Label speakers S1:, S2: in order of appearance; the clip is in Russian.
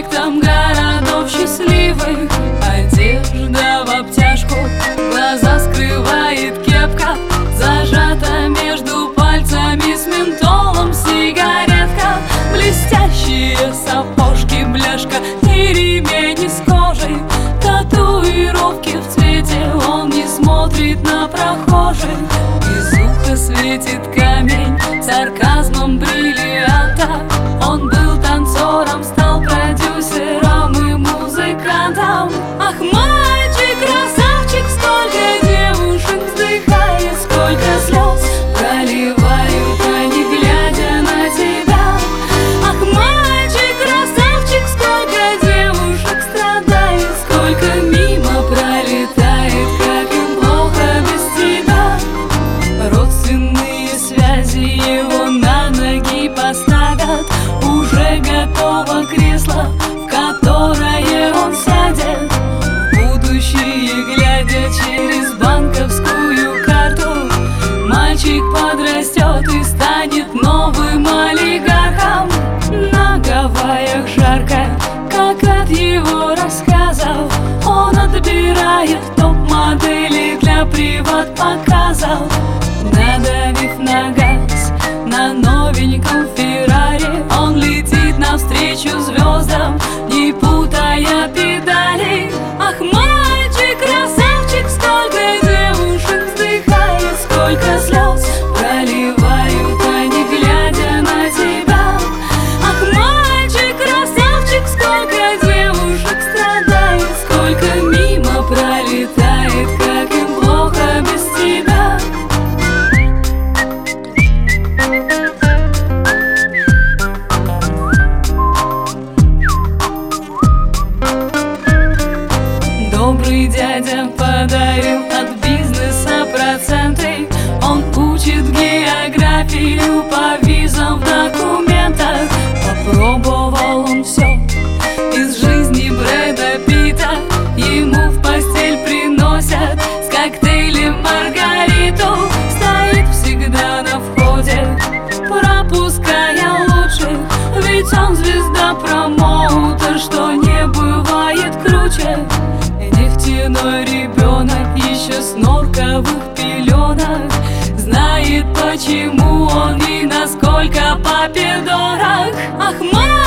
S1: проспектам городов счастливых. Одежда в обтяжку, глаза скрывает кепка, зажата между пальцами с ментолом сигаретка. Блестящие сапожки, бляшка и ремень из кожи, татуировки в цвете, он не смотрит на прохожих. Из уха светит камень сарказмом бриллианта. Он был танцором, стал продюсером и музыкантом. Ах, мальчик, красавчик, сколько девушек вздыхает, сколько слез проливают они, глядя на тебя. Ах, мальчик, красавчик, сколько девушек страдает, сколько мимо пролетает, как им плохо без тебя. Родственные связи его на ноги поставят, уже готово кресло, в которое он сядет. В будущее глядя через банковскую карту, мальчик подрастет и станет новым олигархом. На Гавайях жарко, как от его рассказов, он отбирает топ-модели для приват-показов. Надавив на газ на новеньком Феррари, он летит навстречу звездам, не путая педали. Ах, мальчик, красавчик, сколько девушек вздыхает, сколько слез проливают они, глядя на тебя. Ах, мальчик, красавчик, сколько девушек страдает, сколько мимо пролетает, как им плохо без тебя. Добрый дядя подарил от бизнеса проценты, он учит географию по визам в документах. Попробовал он все из жизни Брэда Питта, ему в постель приносят с коктейлем Маргариту. Стоит всегда на входе, пропуская лучших, ведь он звезда-промоутер, что не бывает круче. Нефтяной ребенок еще с норковых пеленок знает, почему он и насколько папе дорог. Ах,